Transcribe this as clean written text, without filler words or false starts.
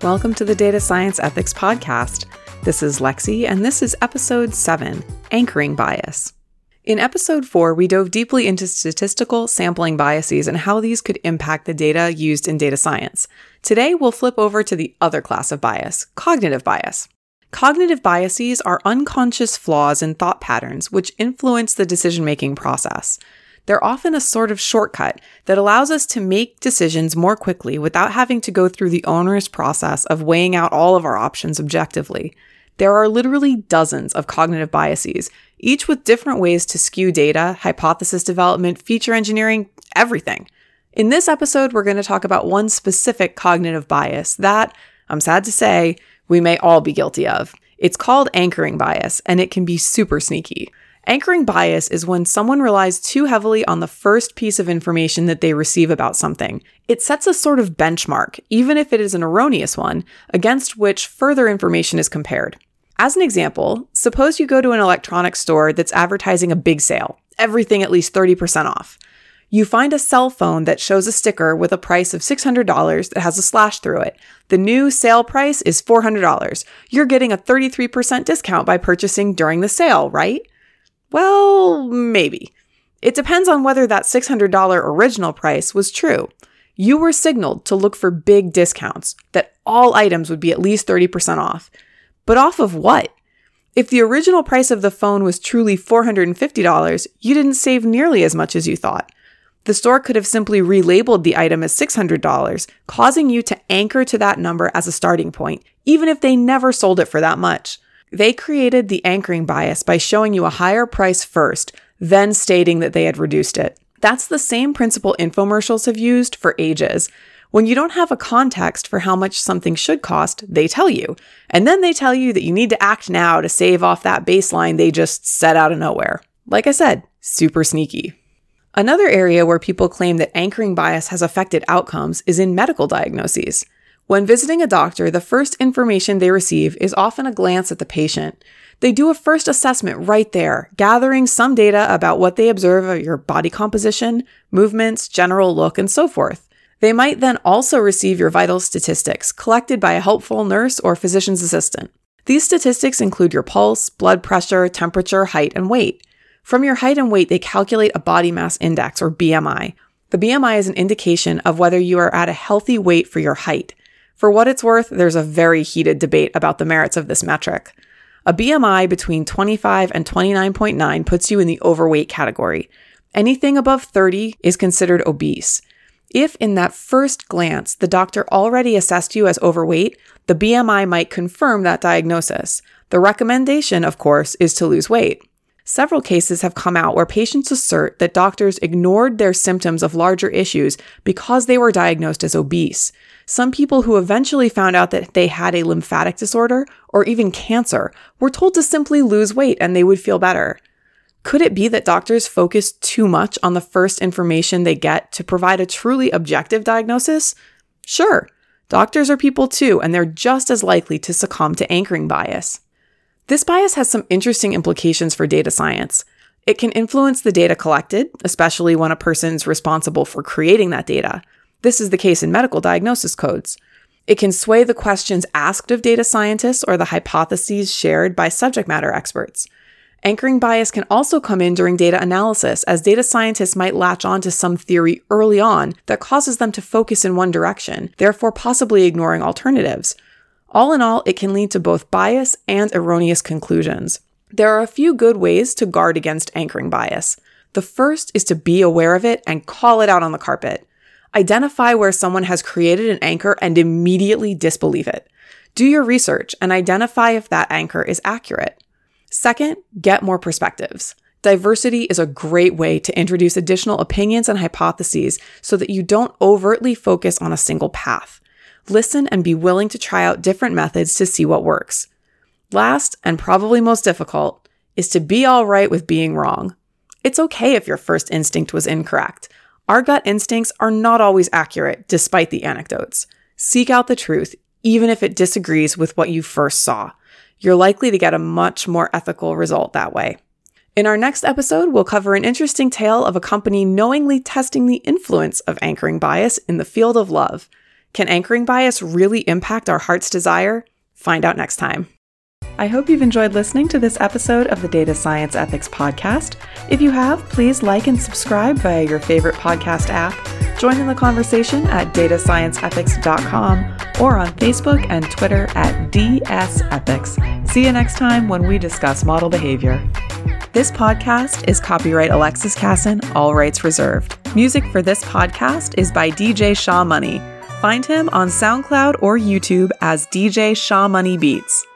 Welcome to the Data Science Ethics Podcast. This is Lexi, and this is Episode 7, Anchoring Bias. In Episode 4, we dove deeply into statistical sampling biases and how these could impact the data used in data science. Today, we'll flip over to the other class of bias, cognitive bias. Cognitive biases are unconscious flaws in thought patterns which influence the decision-making process. They're often a sort of shortcut that allows us to make decisions more quickly without having to go through the onerous process of weighing out all of our options objectively. There are literally dozens of cognitive biases, each with different ways to skew data, hypothesis development, feature engineering, everything. In this episode, we're going to talk about one specific cognitive bias that, I'm sad to say, we may all be guilty of. It's called anchoring bias, and it can be super sneaky. Anchoring bias is when someone relies too heavily on the first piece of information that they receive about something. It sets a sort of benchmark, even if it is an erroneous one, against which further information is compared. As an example, suppose you go to an electronics store that's advertising a big sale, everything at least 30% off. You find a cell phone that shows a sticker with a price of $600 that has a slash through it. The new sale price is $400. You're getting a 33% discount by purchasing during the sale, right? Well, maybe. It depends on whether that $600 original price was true. You were signaled to look for big discounts, that all items would be at least 30% off. But off of what? If the original price of the phone was truly $450, you didn't save nearly as much as you thought. The store could have simply relabeled the item as $600, causing you to anchor to that number as a starting point, even if they never sold it for that much. They created the anchoring bias by showing you a higher price first, then stating that they had reduced it. That's the same principle infomercials have used for ages. When you don't have a context for how much something should cost, they tell you. And then they tell you that you need to act now to save off that baseline they just set out of nowhere. Like I said, super sneaky. Another area where people claim that anchoring bias has affected outcomes is in medical diagnoses. When visiting a doctor, the first information they receive is often a glance at the patient. They do a first assessment right there, gathering some data about what they observe of your body composition, movements, general look, and so forth. They might then also receive your vital statistics, collected by a helpful nurse or physician's assistant. These statistics include your pulse, blood pressure, temperature, height, and weight. From your height and weight, they calculate a body mass index, or BMI. The BMI is an indication of whether you are at a healthy weight for your height. For what it's worth, there's a very heated debate about the merits of this metric. A BMI between 25 and 29.9 puts you in the overweight category. Anything above 30 is considered obese. If in that first glance, the doctor already assessed you as overweight, the BMI might confirm that diagnosis. The recommendation, of course, is to lose weight. Several cases have come out where patients assert that doctors ignored their symptoms of larger issues because they were diagnosed as obese. Some people who eventually found out that they had a lymphatic disorder or even cancer were told to simply lose weight and they would feel better. Could it be that doctors focus too much on the first information they get to provide a truly objective diagnosis? Sure, doctors are people too, and they're just as likely to succumb to anchoring bias. This bias has some interesting implications for data science. It can influence the data collected, especially when a person's responsible for creating that data. This is the case in medical diagnosis codes. It can sway the questions asked of data scientists or the hypotheses shared by subject matter experts. Anchoring bias can also come in during data analysis, as data scientists might latch onto some theory early on that causes them to focus in one direction, therefore possibly ignoring alternatives. All in all, it can lead to both bias and erroneous conclusions. There are a few good ways to guard against anchoring bias. The first is to be aware of it and call it out on the carpet. Identify where someone has created an anchor and immediately disbelieve it. Do your research and identify if that anchor is accurate. Second, get more perspectives. Diversity is a great way to introduce additional opinions and hypotheses so that you don't overtly focus on a single path. Listen and be willing to try out different methods to see what works. Last, and probably most difficult, is to be all right with being wrong. It's okay if your first instinct was incorrect. Our gut instincts are not always accurate, despite the anecdotes. Seek out the truth, even if it disagrees with what you first saw. You're likely to get a much more ethical result that way. In our next episode, we'll cover an interesting tale of a company knowingly testing the influence of anchoring bias in the field of love. Can anchoring bias really impact our heart's desire? Find out next time. I hope you've enjoyed listening to this episode of the Data Science Ethics Podcast. If you have, please like and subscribe via your favorite podcast app. Join in the conversation at datascienceethics.com or on Facebook and Twitter at DSEthics. See you next time when we discuss model behavior. This podcast is copyright Alexis Casson, all rights reserved. Music for this podcast is by DJ Shaw Money. Find him on SoundCloud or YouTube as DJ Shaw Money Beats.